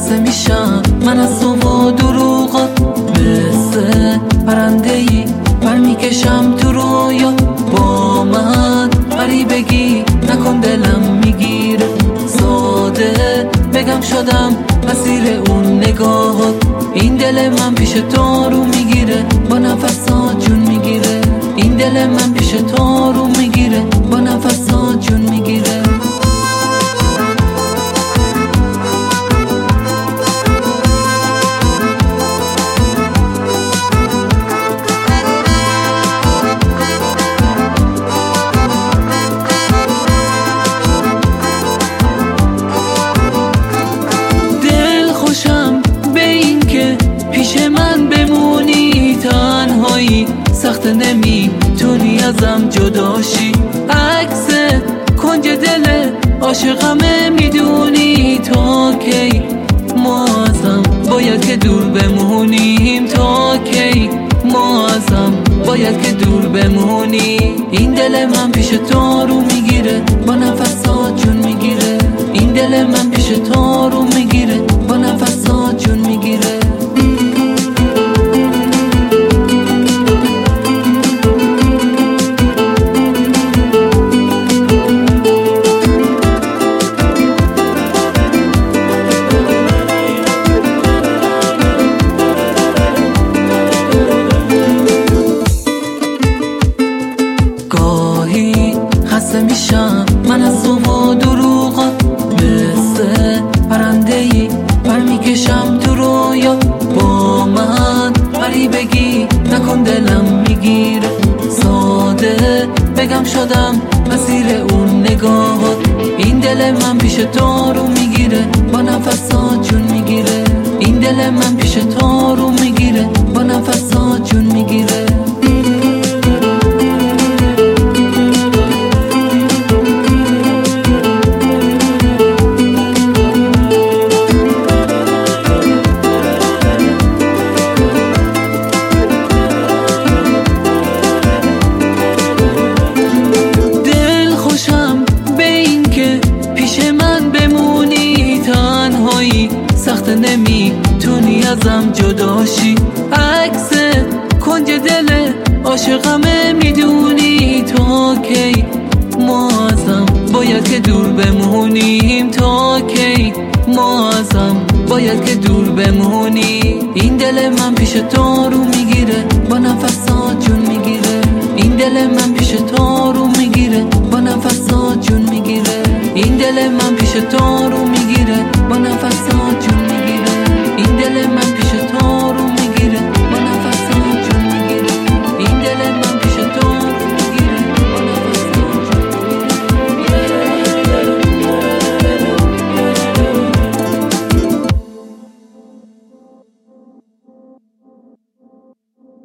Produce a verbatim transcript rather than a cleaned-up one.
خسته میشم من از تو و دروغات، مثل پرنده‌ای پر میکشم تو رویا. با من پری بگی نکن دلم میگیره، ساده بگم شدم مسیر اون نگاهات. این دل من پیش تو رو میگیره، با نفسات جون میگیره. این دل من پیش تو رو میگیره، با نفسات جون میگیره. دل خوشم به این که پیش من بمونی، تنهایی سخت نمیتونی ازم جداشی. عکس کنج دل عاشقمه میدونی، تا کی ما ازم باید که دور بمونیم، تا کی ما ازم باید که دور بمونی. این دل من پیش تو رو میگیره، با نفسات جون میگیره. این دل من پیش تو رو میگیره، با نفسات جون میگیره. گاهی خسته میشم من از تو و دروغات، مثل پرنده‌ای پر میکشم تو رویا. با من پری بگی نکن دلم میگیره، ساده بگم شدم مسیر اون نگاهات. این دل من پیش تو رو میگیره، با نفسات جون میگیره. این دل من پیش تو رو میگیره، با نفسات جون میگیره. سخت نمیتونی ازم جداشی. عکس کنج دل عاشقمه میدونی، تا کی ما ازم باید که دور بمونیم، تا کی ما ازم باید که دور بمونی. این دل من پیش تو رو میگیره، با نفسات جون میگیره. این دل من پیش تو رو میگیره، با نفسات جون میگیره. این دل من پیش تو رو